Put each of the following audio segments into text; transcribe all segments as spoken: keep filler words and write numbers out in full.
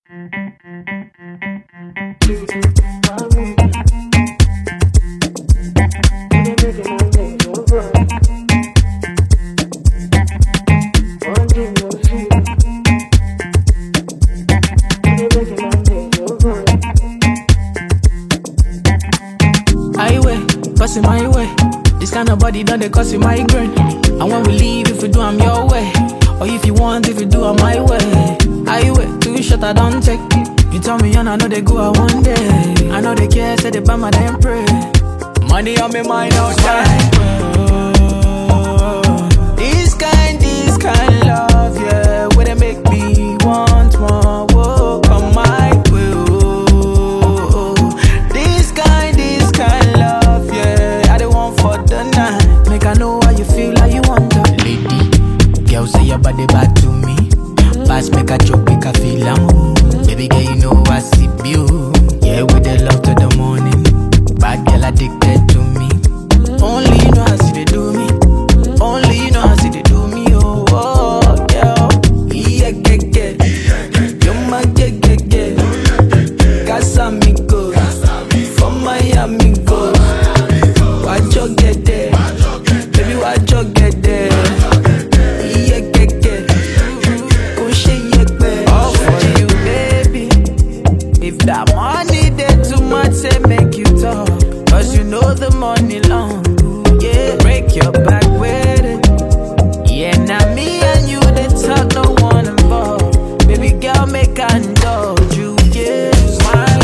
Cause in my way, this kind of body done they cause you migraine. And when we leave, if we do, I'm your way. Or if you want, if you do, I'm my way. I wait, too short, I don't take. You tell me, and I know they go out one day. I know they care, say they buy my damn pray. Money on me mind outside. This kind, this kind love, yeah. Where they make me want more, whoa, come my way. Oh. This kind, this kind love, yeah. I the one for the night. Make I know how you feel, how you want to. Lady, girl say your body bad to me. Pass make a joke, make a feel am. Baby girl, you know I see you. Yeah, with the love to the morning. Bad girl addicted to me. Only you know how see they do me. Only you know how see they do me. Oh, oh girl. Yeah, yeah, yeah. You're my yeah, yeah, yeah. Casamigos. From Miami, go. Watch you get there. Baby, watch you get there. Yeah, yeah, yeah. Go shake your bed. All for you, baby. If that money there too much, say make you talk. Cause you know the money long. Yeah, break your back with it. Yeah, now me and you, they talk, no one involved. Baby girl, make I indulge you. Yeah, my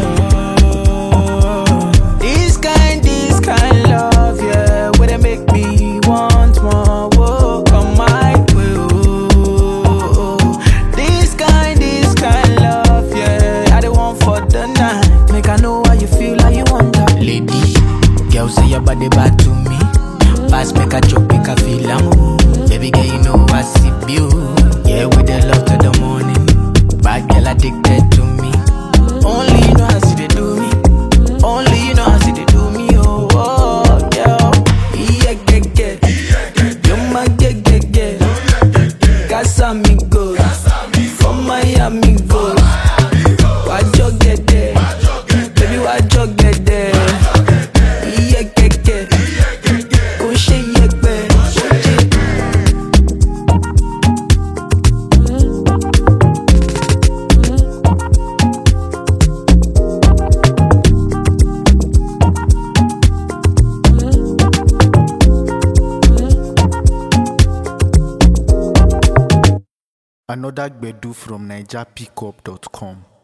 world. This kind, this kind love, yeah. Where they make me want more. Whoa, come my way. Oh. This kind, this kind love, yeah. I the one for the night. Make I know how you feel, how you want that. Lady, girl say your body bad to me. Pass make a joke, make a feel am. Baby girl, you know I see you. Yeah, with the love to the morning. Bad girl addicted to me. Only you know how see they do me. Only you know how see they do me. Oh, oh girl. Yeah, yeah, yeah. You're my yeah, yeah, yeah. Casamigos. From Miami, go. Watch you get there. Baby, watch you get there. Yeah, yeah, yeah. Go shake your bed. Another Gbedu from Niger Pickup dot com.